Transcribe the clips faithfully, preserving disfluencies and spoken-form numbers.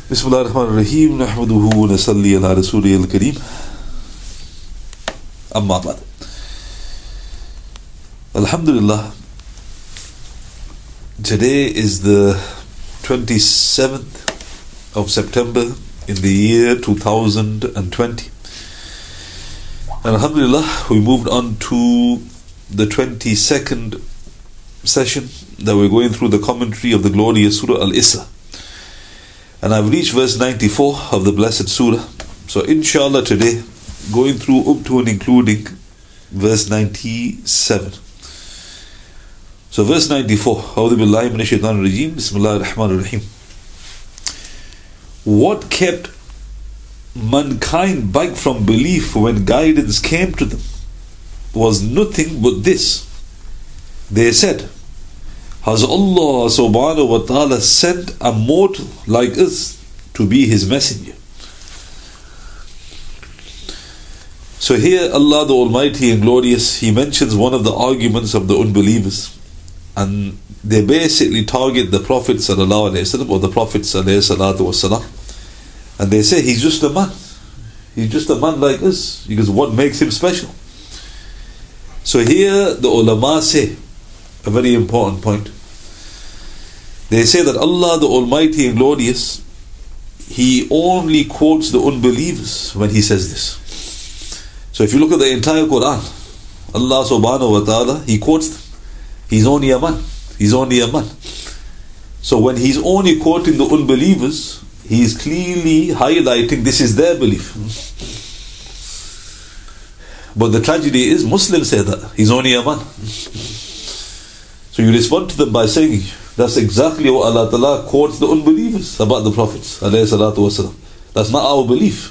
Bismillah ar-Rahman ar-Rahim. Nahmaduhu wa nasalli ala Rasulih al-Kareem. Amma ba'd. Alhamdulillah. Today is the twenty-seventh of September in the year two thousand twenty. And Alhamdulillah, we moved on to the twenty-second session that we're going through the commentary of the glorious Surah Al-Isra. And I've reached verse ninety-four of the blessed Surah. So inshallah today, going through up to and including verse ninety-seven. So verse ninety-four, A'udhu billahi minash shaitanir rajeem, Bismillahir Rahmanir Rahim. What kept mankind back from belief when guidance came to them was nothing but this. They said, has Allah subhanahu wa ta'ala sent a mortal like us to be his messenger? So here Allah the Almighty and Glorious, He mentions one of the arguments of the unbelievers, and they basically target the Prophet sallallahu alaihi wasallam or the Prophet sallallahu alaihi wasallam, and they say he's just a man. He's just a man like us, because what makes him special? So here the ulama say a very important point. They say that Allah the Almighty and Glorious, He only quotes the unbelievers when He says this. So if you look at the entire Quran, Allah subhanahu wa ta'ala, He quotes them. He's only a man. He's only a man. So when He's only quoting the unbelievers, He is clearly highlighting this is their belief. But the tragedy is Muslims say that He's only a man. So you respond to them by saying, that's exactly what Allah Ta'ala quotes the unbelievers about the prophets. That's not our belief.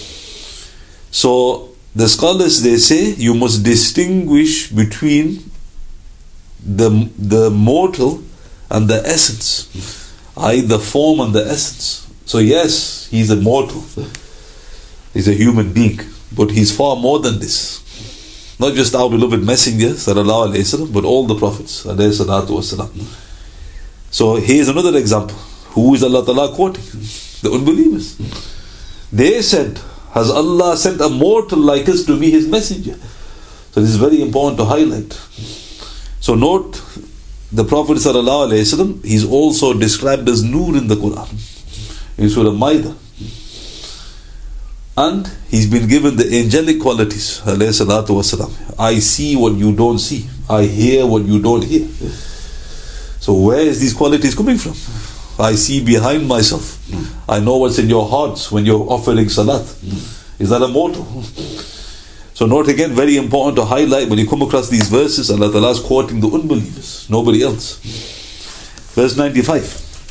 So the scholars, they say you must distinguish between the, the mortal and the essence, that is the form and the essence. So yes, he's a mortal, he's a human being, but he's far more than this. Not just our beloved messenger sallallahu alaihi wasallam, but all the prophets alayhi salatu wasalam. So here's another example. Who is Allah Ta'ala quoting? The unbelievers. They said, has Allah sent a mortal like us to be His messenger? So this is very important to highlight. So note, the Prophet sallallahu alaihi wasallam, he's also described as Nur in the Quran, in Surah Ma'idah. And he's been given the angelic qualities, alayhi salatu wasalam. I see what you don't see. I hear what you don't hear. So where is these qualities coming from? I see behind myself. I know what's in your hearts when you're offering salat. Is that a mortal? So note again, very important to highlight, when you come across these verses, Allah Ta'ala is quoting the unbelievers, nobody else. Verse ninety-five.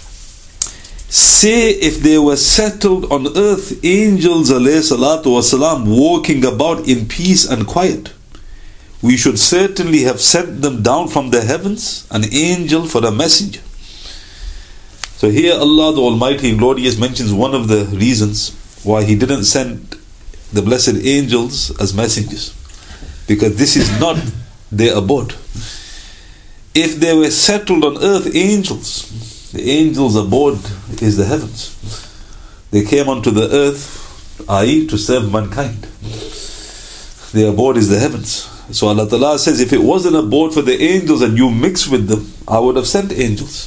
Say, if they were settled on earth, angels alayhi salatu wasalam, walking about in peace and quiet, we should certainly have sent them down from the heavens, an angel for a messenger. So here Allah the Almighty and Glorious mentions one of the reasons why He didn't send the blessed angels as messengers, because this is not their abode. If they were settled on earth, angels, the angels' abode is the heavens. They came onto the earth, that is to serve mankind. Their abode is the heavens. So Allah Ta'ala says, if it wasn't a board for the angels and you mix with them, I would have sent angels.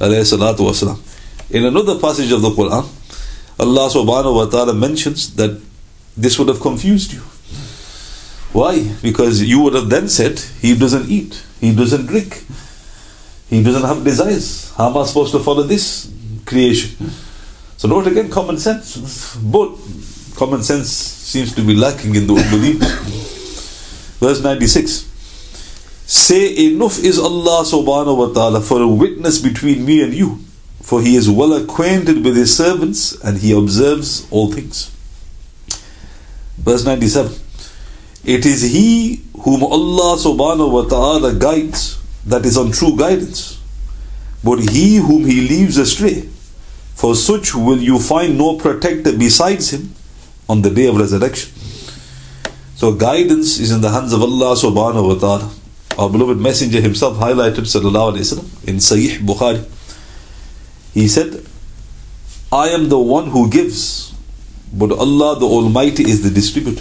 In another passage of the Quran, Allah subhanahu wa ta'ala mentions that this would have confused you. Why? Because you would have then said, He doesn't eat, He doesn't drink, He doesn't have desires. How am I supposed to follow this creation? So note again, common sense. But common sense seems to be lacking in the unbelievers. Verse ninety-six. Say, enough is Allah subhanahu wa ta'ala for a witness between me and you, for He is well acquainted with His servants and He observes all things. Verse ninety-seven. It is He whom Allah subhanahu wa ta'ala guides that is on true guidance, but he whom He leaves astray, for such will you find no protector besides Him on the day of resurrection. So guidance is in the hands of Allah subhanahu wa ta'ala. Our beloved Messenger himself highlighted sallallahu alayhi wa sallam in Sahih Bukhari. He said, I am the one who gives, but Allah the Almighty is the distributor.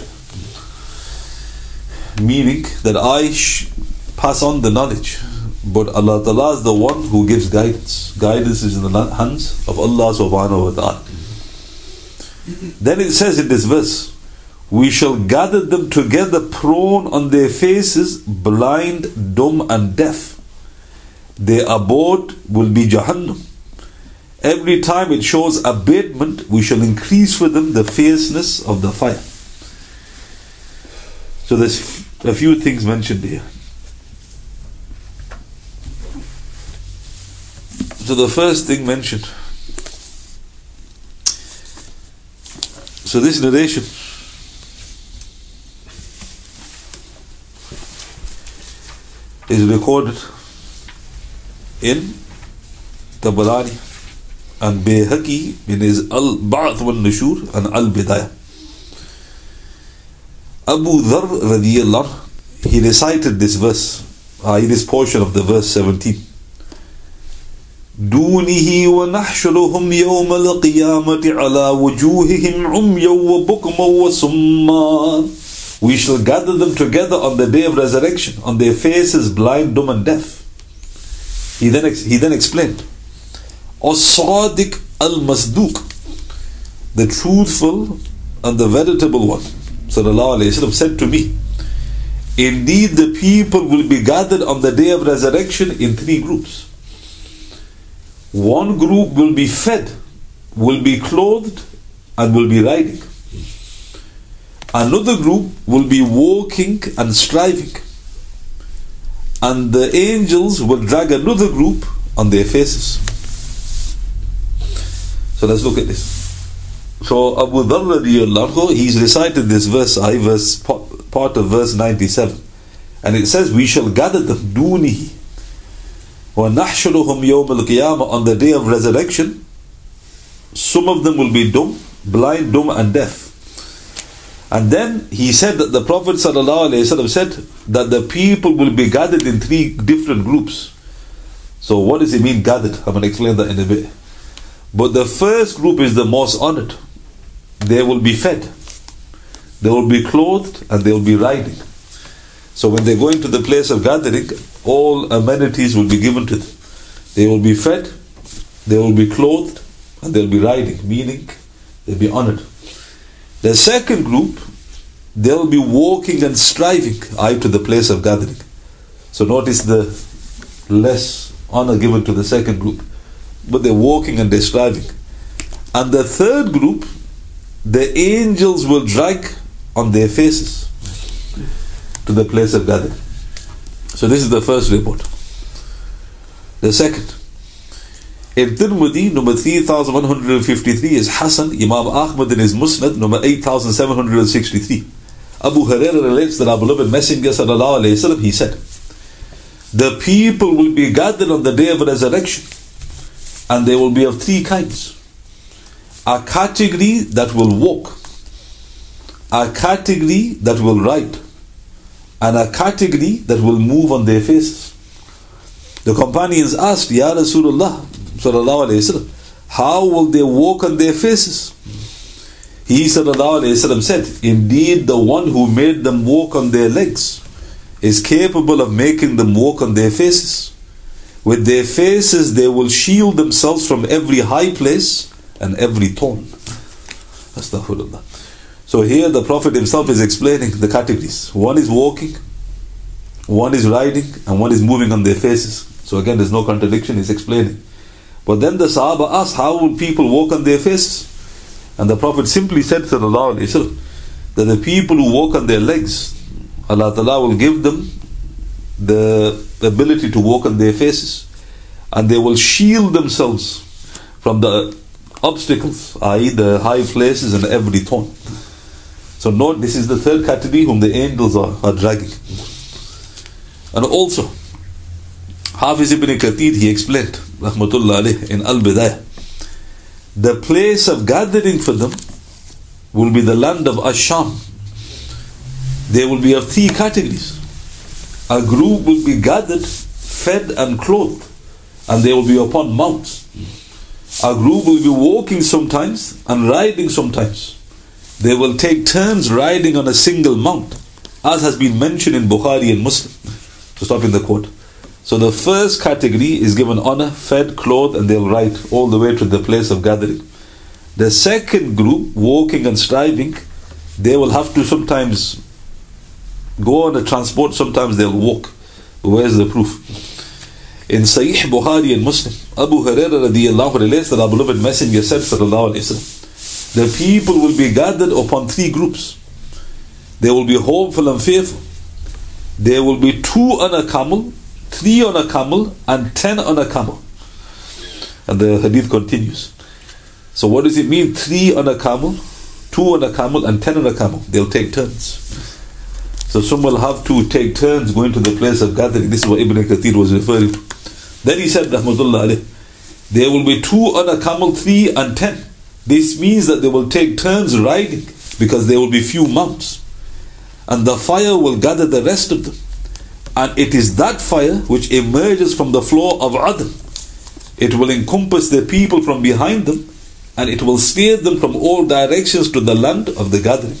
Meaning that I sh- pass on the knowledge, but Allah Ta'ala is the one who gives guidance. Guidance is in the hands of Allah subhanahu wa ta'ala. Then it says in this verse, we shall gather them together prone on their faces, blind, dumb and deaf. Their abode will be Jahannam. Every time it shows abatement, we shall increase for them the fierceness of the fire. So there's a few things mentioned here. So the first thing mentioned. So this narration is recorded in Tabarani and Bayhaqi in his Al-Ba'ath wal-Nushur and Al-Bidayah. Abu Dharr radiyallahu anhu, he recited this verse, uh, in this portion of the verse seventeen. دونه ونحشرهم يوم القيامة على وجوههم عميا وبكما وصما. We shall gather them together on the day of resurrection, on their faces blind, dumb and deaf. He then ex- he then explained, As-Sadiq al-Masduq, the truthful and the veritable one, sallallahu alayhi wa sallam, said to me, indeed the people will be gathered on the day of resurrection in three groups. One group will be fed, will be clothed, and will be riding. Another group will be walking and striving. And the angels will drag another group on their faces. So let's look at this. So Abu Dharr radiyallahu anhu, he's recited this verse, I verse part of verse ninety-seven. And it says, we shall gather them, dunihi. وَنَحْشُرُهُمْ يَوْمَ الْقِيَامَةِ, on the day of resurrection. Some of them will be dumb, blind, dumb and deaf. And then he said that the Prophet ﷺ said that the people will be gathered in three different groups. So what does it mean gathered? I'm going to explain that in a bit. But the first group is the most honored. They will be fed, they will be clothed, and they will be riding. So when they go into the place of gathering, all amenities will be given to them. They will be fed, they will be clothed, and they'll be riding, meaning they'll be honored. The second group, they'll be walking and striving, eye to the place of gathering. So notice the less honor given to the second group, but they're walking and they're striving. And the third group, the angels will drag on their faces to the place of gathering. So this is the first report. The second, in Tirmidhi, number three thousand one hundred fifty-three is Hasan. Imam Ahmad in his Musnad, number eight thousand seven hundred sixty-three. Abu Hurairah relates that our beloved Messenger sallallahu alayhi wa sallam, he said, the people will be gathered on the day of resurrection, and they will be of three kinds. A category that will walk, a category that will ride, and a category that will move on their faces. The companions asked, Ya Rasulullah sallallahu alayhi wa sallam, how will they walk on their faces? He sallallahu alayhi wa sallam said, indeed the one who made them walk on their legs is capable of making them walk on their faces. With their faces they will shield themselves from every high place and every thorn. Astaghfirullah. So here the Prophet himself is explaining the categories. One is walking, one is riding, and one is moving on their faces. So again, there's no contradiction, he's explaining. But then the Sahaba asked, how will people walk on their faces? And the Prophet simply said, sallallahu alayhi wa sallam, that the people who walk on their legs, Allah Ta'ala will give them the ability to walk on their faces, and they will shield themselves from the obstacles, that is the high places and every thorn. So note, this is the third category whom the angels are, are dragging. And also, Hafiz ibn Kathir, he explained, rahmatullah alayh, in Al-Bidayah, the place of gathering for them will be the land of Ash-Sham. They will be of three categories. A group will be gathered, fed and clothed, and they will be upon mounts. A group will be walking sometimes and riding sometimes. They will take turns riding on a single mount, as has been mentioned in Bukhari and Muslim. To stop in the quote. So the first category is given honor, fed, clothed, and they'll ride all the way to the place of gathering. The second group, walking and striving, they will have to sometimes go on a transport, sometimes they'll walk. Where's the proof? In Sahih Bukhari and Muslim, Abu Hurairah radiyallahu relates that our beloved Messenger said, sallallahu alayhi wa sallam, the people will be gathered upon three groups. They will be hopeful and fearful. There will be two on a camel, three on a camel, and ten on a camel. And the hadith continues. So what does it mean? Three on a camel, two on a camel, and ten on a camel. They'll take turns. So some will have to take turns going to the place of gathering. This is what Ibn Kathir was referring to. Then he said, Rahmatullah alayh, there will be two on a camel, three and ten. This means that they will take turns riding because there will be few mounts. And the fire will gather the rest of them. And it is that fire which emerges from the floor of Adn. It will encompass the people from behind them, and it will steer them from all directions to the land of the gathering.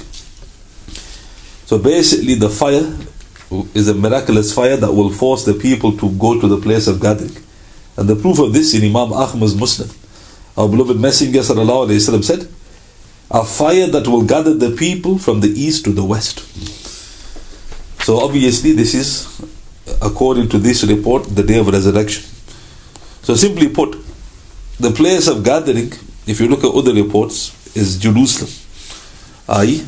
So basically the fire is a miraculous fire that will force the people to go to the place of gathering. And the proof of this in Imam Ahmad's Musnad. Our beloved Messenger sallallahu alayhi wa sallam said, a fire that will gather the people from the east to the west. So obviously this is, according to this report, the day of resurrection. So simply put, the place of gathering, if you look at other reports, is Jerusalem, that is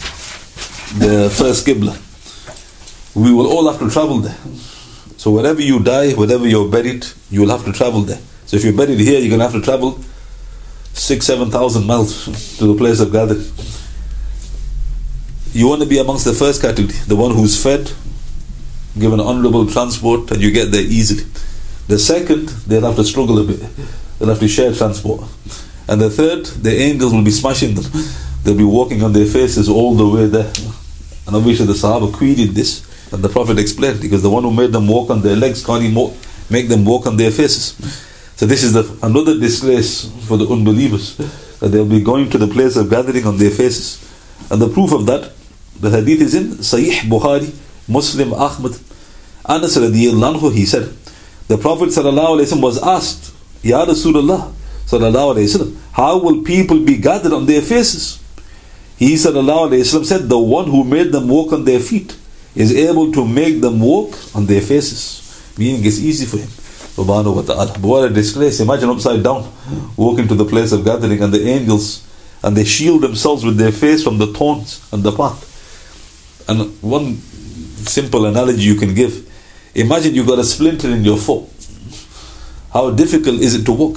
the first Qibla. We will all have to travel there. So wherever you die, wherever you're buried, you will have to travel there. So if you're buried here, you're going to have to travel six, seven thousand miles to the place of gathering. You want to be amongst the first category, the one who's fed, given honorable transport, and you get there easily. The second, they'll have to struggle a bit. They'll have to share transport. And the third, the angels will be smashing them. They'll be walking on their faces all the way there. And obviously the Sahaba queried this, and the Prophet explained, because the one who made them walk on their legs can't even make them walk on their faces. So this is the, another disgrace for the unbelievers, that they'll be going to the place of gathering on their faces. And the proof of that, the hadith is in Sahih Bukhari, Muslim, Ahmad. Anas radiyallahu anhu, he said, the Prophet sallallahu alayhi wa sallam was asked, Ya Rasulullah sallallahu alayhi wa sallam, how will people be gathered on their faces? He sallallahu alayhi wa sallam said, the one who made them walk on their feet is able to make them walk on their faces. Meaning it's easy for him. Subhanahu wa ta'ala. But what a disgrace. Imagine upside down, walking to the place of gathering, and the angels, and they shield themselves with their face from the thorns and the path. And one simple analogy you can give, imagine you got a splinter in your foot. How difficult is it to walk?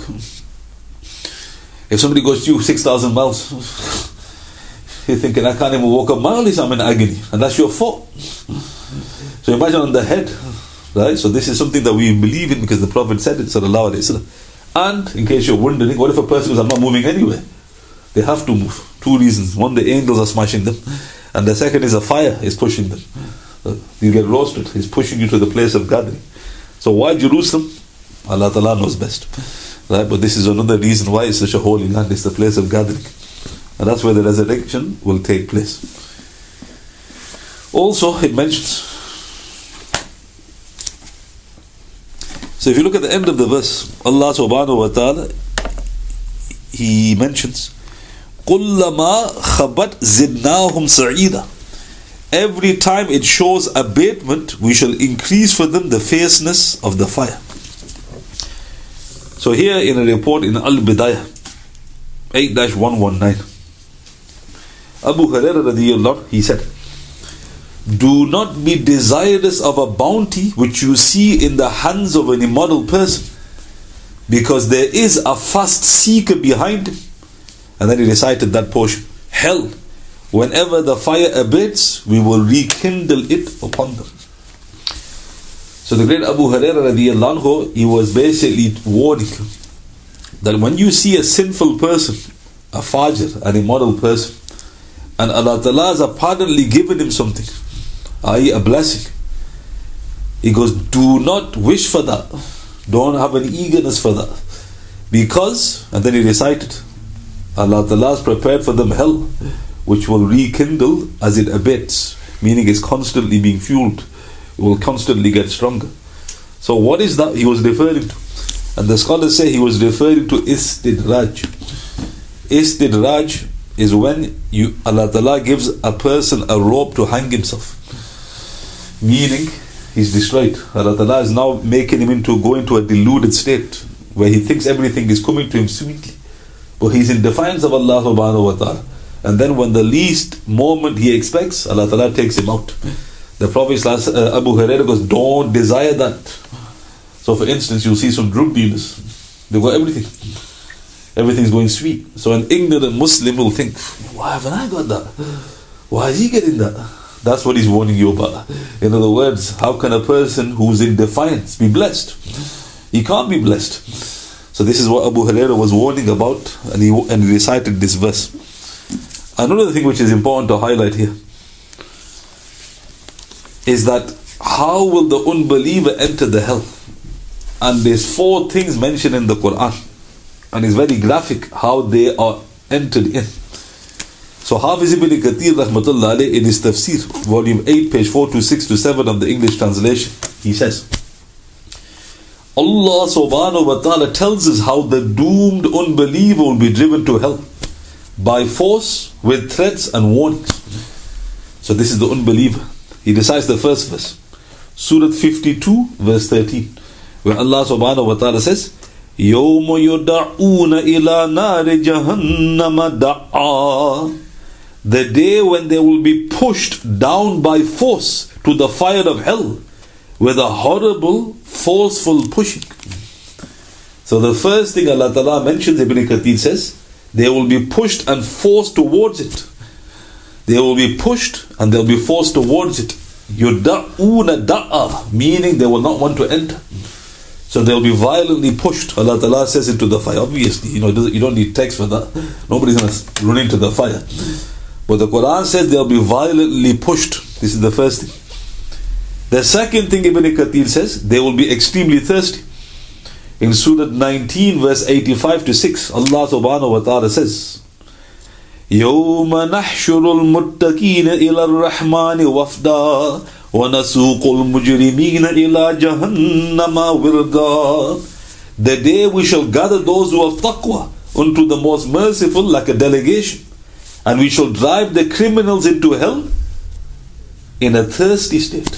If somebody goes to you six thousand miles, you're thinking, I can't even walk a mile, I'm in agony. And that's your fault. So imagine on the head, right? So this is something that we believe in because the Prophet said it, sallallahu alayhi wa sallam. And in case you're wondering, what if a person goes, I'm not moving anywhere? They have to move. Two reasons. One, the angels are smashing them. And the second is a fire is pushing them. You get roasted. He's pushing you to the place of gathering. So why Jerusalem? Allah Ta'ala knows best. Right? But this is another reason why it's such a holy land. It's the place of gathering. And that's where the resurrection will take place. Also, it mentions, so if you look at the end of the verse, Allah subhanahu wa ta'ala, He mentions, قُلَّمَا خَبَتْ زِدْنَاهُمْ سَعِيدًا. Every time it shows abatement, we shall increase for them the fierceness of the fire. So here in a report in Al-Bidayah, eight dash one nineteen, Abu Hurairah radiyallahu anhu, he said, do not be desirous of a bounty which you see in the hands of an immoral person, because there is a fast seeker behind him. And then he recited that portion. Hell, whenever the fire abates, we will rekindle it upon them. So the great Abu Hurairah radiyallahu anhu, he was basically warning that when you see a sinful person, a fajr, an immoral person, and Allah Ta'ala has apparently given him something, that is a blessing, He goes, do not wish for that. Don't have an eagerness for that. Because, and then he recited, Allah Ta'ala has prepared for them hell, which will rekindle as it abates, meaning it's constantly being fueled, it will constantly get stronger. So what is that he was referring to? And the scholars say he was referring to istidraj. Istidraj is when you Allah Ta'ala gives a person a rope to hang himself, meaning he's destroyed. Allah Ta'ala is now making him into go into a deluded state where he thinks everything is coming to him sweetly, but he's in defiance of Allah subhanahu wa ta'ala. And then when the least moment he expects, Allah Ta'ala takes him out. The Prophet uh, Abu Hurairah goes, don't desire that. So for instance, you'll see some drug dealers, they've got everything. Everything's going sweet. So an ignorant Muslim will think, why haven't I got that? Why is he getting that? That's what he's warning you about. In other words, how can a person who's in defiance be blessed? He can't be blessed. So this is what Abu Hurairah was warning about, and he, and he recited this verse. Another thing which is important to highlight here is that how will the unbeliever enter the hell? And there's four things mentioned in the Quran, and it's very graphic how they are entered in. So Hafiz ibn Kathir rahmatullah alayh in his tafsir, volume eight, page four to six to seven of the English translation, he says, Allah subhanahu wa ta'ala tells us how the doomed unbeliever will be driven to hell by force with threats and warnings. So this is the unbeliever. He recites the first verse, Surah fifty-two, verse thirteen, where Allah subhanahu wa ta'ala says, يَوْمَ يُدَعُونَ إِلَى نَارِ جَهَنَّمَ دَعَّا. The day when they will be pushed down by force to the fire of hell with a horrible, forceful pushing. So the first thing Allah Ta'ala mentions, Ibn Kathir says, they will be pushed and forced towards it. They will be pushed and they'll be forced towards it. يُدَعُونَ دَعَّا, meaning they will not want to enter. So they'll be violently pushed, Allah Ta'ala says, into the fire. Obviously, you know, you don't need text for that. Nobody's going to run into the fire. But the Quran says they'll be violently pushed. This is the first thing. The second thing Ibn Kathir says, they will be extremely thirsty. In Surah nineteen, verse eighty-five to six, Allah subhanahu wa ta'ala says, يَوْمَ نَحْشُرُ الْمُتَّقِينَ إِلَى الرَّحْمَنِ وَفْدًا وَنَسُوقُ الْمُجْرِمِينَ إِلَى جَهَنَّمَ وِرْدًا. The day we shall gather those who have taqwa unto the most merciful like a delegation, and we shall drive the criminals into hell in a thirsty state.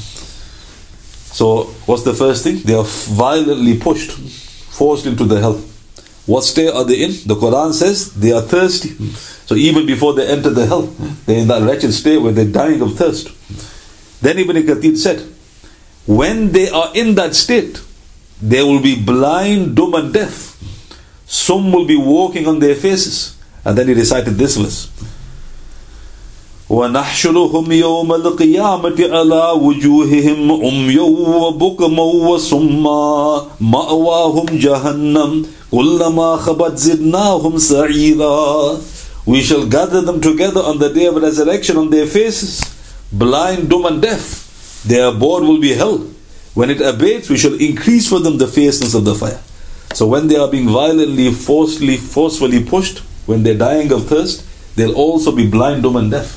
So what's the first thing? They are violently pushed, forced into the hell. What state are they in? The Quran says they are thirsty. So even before they enter the hell, they're in that wretched state where they're dying of thirst. Then Ibn Kathir said, when they are in that state, they will be blind, dumb and deaf. Some will be walking on their faces. And then he recited this verse, وَنَحْشُرُهُمْ يَوْمَ الْقِيَامَةِ عَلَى وُجُوهِهِمْ عُمْيًا وَبُكْمًا وَصُمًّا مَأْوَاهُمْ جَهَنَّمْ كُلَّمَا خَبَتْ زِدْنَاهُمْ سَعِيرًا. We shall gather them together on the day of resurrection on their faces, blind, dumb and deaf. Their abode will be hell. When it abates, we shall increase for them the fierceness of the fire. So when they are being violently, forcefully, forcefully pushed, when they're dying of thirst, they'll also be blind, dumb and deaf.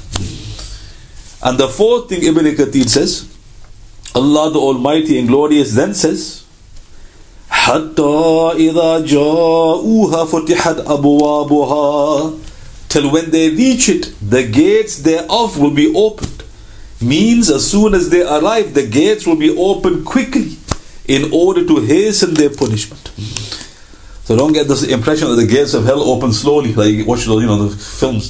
And the fourth thing Ibn Kathir says, Allah the Almighty and Glorious then says, حَتَّى إِذَا جَاءُوهَا فُتِحَتْ أَبْوَابُهَا. Till when they reach it, the gates thereof will be opened. Means as soon as they arrive, the gates will be opened quickly in order to hasten their punishment. So don't get this impression that the gates of hell open slowly, like watch the, you know, the films.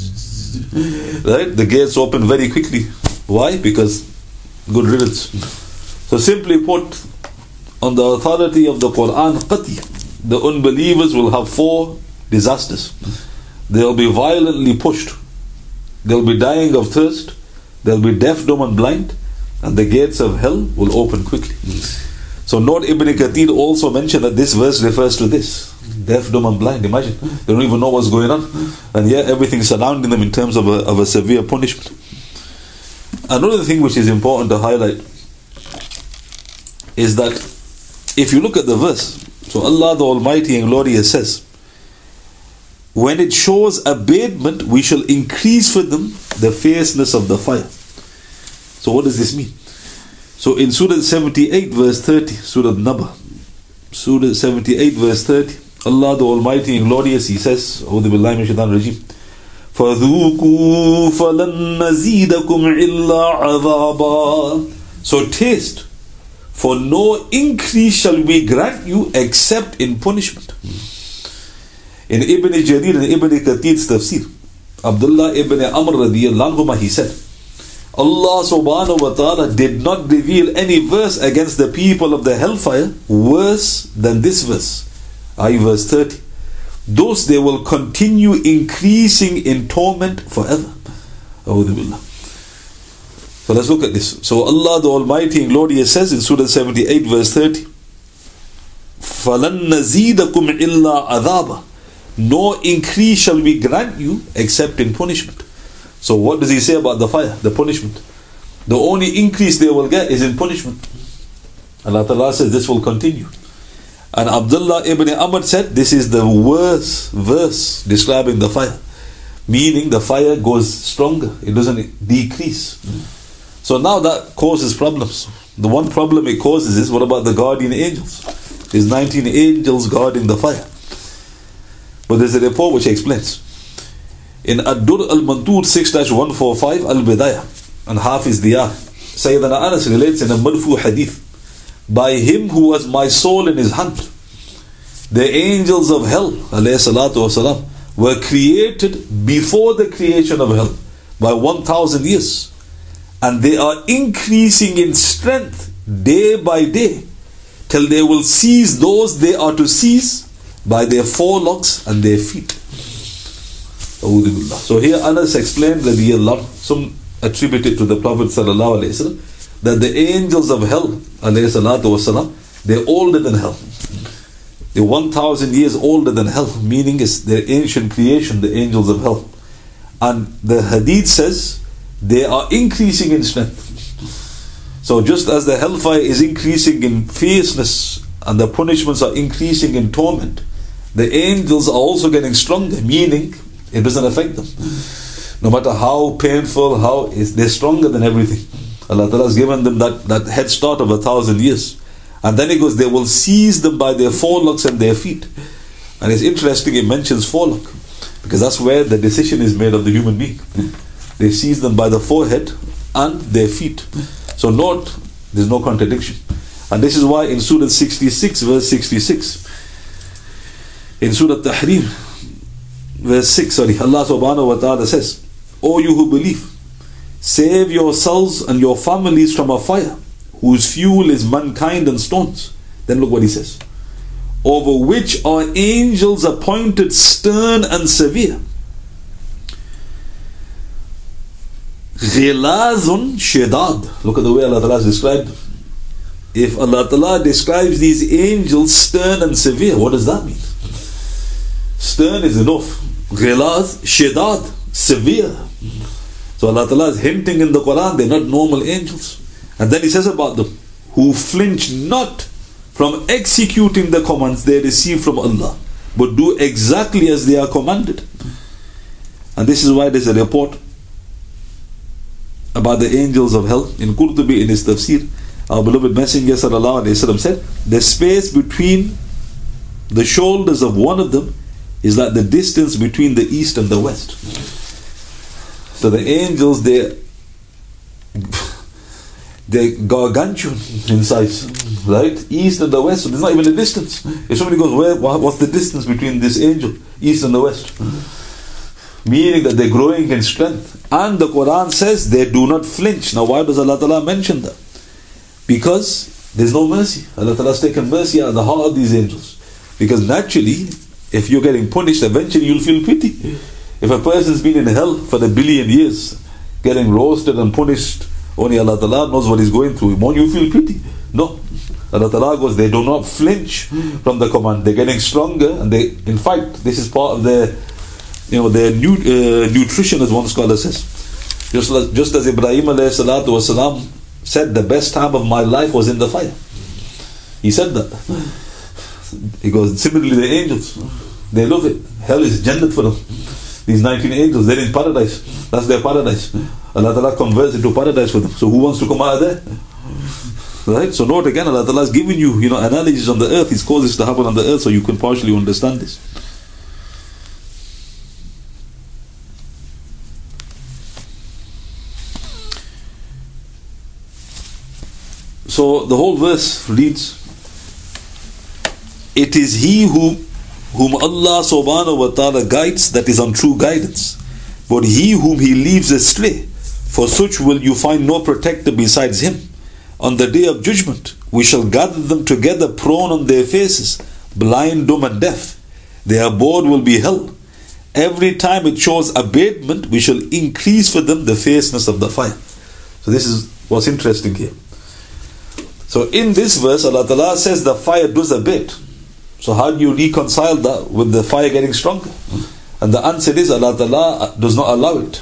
Right? The gates open very quickly. Why? Because good riddance. So simply put, on the authority of the Quran, qati, the unbelievers will have four disasters. They'll be violently pushed. They'll be dying of thirst. They'll be deaf, dumb and blind. And the gates of hell will open quickly. So note Ibn Kathir also mentioned that this verse refers to this. Deaf, dumb and blind. Imagine. They don't even know what's going on. And yet everything's surrounding them in terms of a, of a severe punishment. Another thing which is important to highlight is that if you look at the verse, So Allah the Almighty and Glorious says, when it shows abatement, we shall increase for them the fierceness of the fire. So what does this mean? So in Surah seventy-eight verse thirty, Surah Naba, Surah seventy-eight verse thirty, Allah the Almighty and Glorious, He says, A'udhu billahi minash shaitanir rajeem, فَذُوقُوا فَلَن نَّزِيدَكُمْ إِلَّا عَذَابًا. So taste, for no increase shall we grant you except in punishment. In Ibn Jarir and Ibn Kathir's tafsir, Abdullah ibn Amr radiyallahu anhu, he said, Allah subhanahu wa ta'ala did not reveal any verse against the people of the hellfire worse than this verse, that is verse thirty. Thus they will continue increasing in torment forever. A'udhu billah. So let's look at this. So Allah the Almighty and Glorious says in Surah seventy-eight verse thirty, فَلَن نَّزِيدَكُمْ إِلَّا عَذَابًا. No increase shall we grant you except in punishment. So what does He say about the fire, the punishment? The only increase they will get is in punishment. Allah Ta'ala says this will continue. And Abdullah ibn Amr said this is the worst verse describing the fire, meaning the fire goes stronger, it doesn't decrease. So now that causes problems. The one problem it causes is, what about the guardian angels? There's nineteen angels guarding the fire. But there's a report which explains. In Ad-Dur al-Mantur six dash one forty-five Al-Bidayah, and Hafiz Diyar, Sayyidina Anas relates in a Marfu hadith, by Him who was my soul in His hand, the angels of hell, alayhi salatu wasalam, were created before the creation of hell by one thousand years. And they are increasing in strength day by day, till they will seize those they are to seize by their forelocks and their feet. So here Anas explained that some attribute it to the Prophet sallallahu alaihi wasallam, that the angels of hell, alayhi salatu wasalam, they're older than hell. They're one thousand years older than hell, meaning it's their ancient creation, the angels of hell. And the hadith says they are increasing in strength. So just as the hellfire is increasing in fierceness and the punishments are increasing in torment, the angels are also getting stronger, meaning it doesn't affect them. No matter how painful, how is they're stronger than everything. Allah Ta'ala has given them that, that head start of a thousand years. And then He goes, they will seize them by their forelocks and their feet. And it's interesting, it mentions forelock, because that's where the decision is made of the human being. They seize them by the forehead and their feet. So note, there's no contradiction. And this is why in Surah sixty-six verse sixty-six, in Surah Tahrim verse six, sorry, Allah subhanahu wa ta'ala says, O you who believe, save yourselves and your families from a fire whose fuel is mankind and stones. Then look what He says, over which are angels appointed stern and severe, Ghilazun Shedad. Look at the way Allah Ta'ala has described them. If Allah Ta'ala describes these angels stern and severe, what does that mean? Stern is enough. Ghilaz, Shedad, severe. So Allah Ta'ala is hinting in the Quran, they're not normal angels. And then He says about them, who flinch not from executing the commands they receive from Allah, but do exactly as they are commanded. And this is why there's a report about the angels of hell. In Qurtubi, in his tafsir, our beloved Messenger sallallahu alaihi wasallam said, the space between the shoulders of one of them is like the distance between the east and the west. So the angels, they they're gargantuan in size, right? East and the west, so there's not even a distance. If somebody goes, where, what's the distance between this angel, east and the west? Meaning that they're growing in strength. And the Quran says they do not flinch. Now why does Allah Ta'ala mention that? Because there's no mercy. Allah Ta'ala has taken mercy out of the heart of these angels. Because naturally, if you're getting punished, eventually you'll feel pity. If a person's been in hell for a billion years, getting roasted and punished, only Allah Ta'ala knows what he's going through. Won't you feel pity? No. Allah Ta'ala goes, they do not flinch from the command. They're getting stronger, and they, in fact, this is part of their, you know, their nu- uh, nutrition, as one scholar says. Just as, just as Ibrahim alayhi salatu wasalam said, the best time of my life was in the fire. He said that. He goes, similarly the angels, they love it. Hell is Jannat for them. These nineteen angels, they're in paradise. That's their paradise. Allah Ta'ala converts into paradise for them. So who wants to come out of there? Right? So note again, Allah Ta'ala has given you, you know, analogies on the earth. He's caused this to happen on the earth so you can partially understand this. So the whole verse reads, it is he who whom Allah subhanahu wa ta'ala guides that is on true guidance, but he whom he leaves astray, for such will you find no protector besides him. On the day of judgment we shall gather them together prone on their faces, blind, dumb and deaf. Their abode will be hell. Every time it shows abatement, we shall increase for them the fierceness of the fire. So this is what's interesting here. So in this verse, Allah Ta'ala says the fire does abate. So how do you reconcile that with the fire getting stronger? And the answer is Allah Ta'ala does not allow it.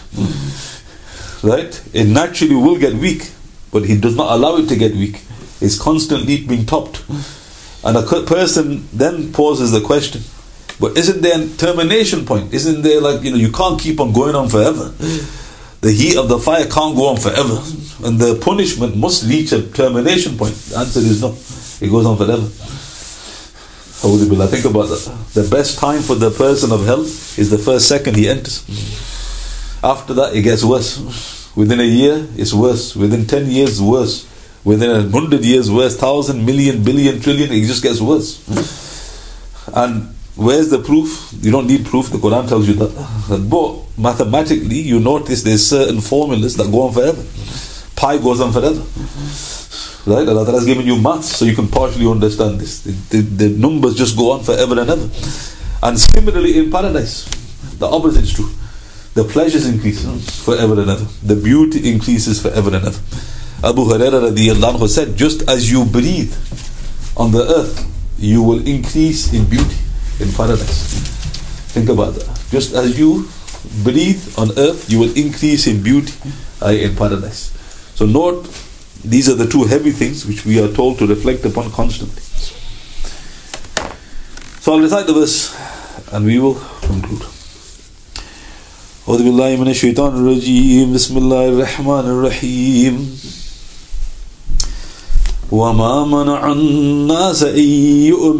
Right? It naturally will get weak, but He does not allow it to get weak. It's constantly being topped. And a person then poses the question, but isn't there a termination point? Isn't there, like, you know, you can't keep on going on forever. The heat of the fire can't go on forever. And the punishment must reach a termination point. The answer is no. It goes on forever. Think about that. The best time for the person of hell is the first second he enters. After that, it gets worse. Within a year, it's worse. Within ten years, worse. Within a hundred years, worse. Thousand, million, billion, trillion, it just gets worse. And where's the proof? You don't need proof. The Quran tells you that. But mathematically, you notice there's certain formulas that go on forever. Pi goes on forever. Right? Allah has given you maths so you can partially understand this. The, the, the numbers just go on forever and ever. And similarly in paradise, the opposite is true. The pleasures increase forever and ever. The beauty increases forever and ever. Abu Hurairah radiyallahu anhu said, just as you breathe on the earth, you will increase in beauty in paradise. Think about that. Just as you breathe on earth, you will increase in beauty uh, in paradise. So note, these are the two heavy things which we are told to reflect upon constantly. So I'll recite the verse and we will conclude. أعوذ بالله من الشيطان الرجيم بسم الله الرحمن الرحيم وما منع الناس أن يؤمنوا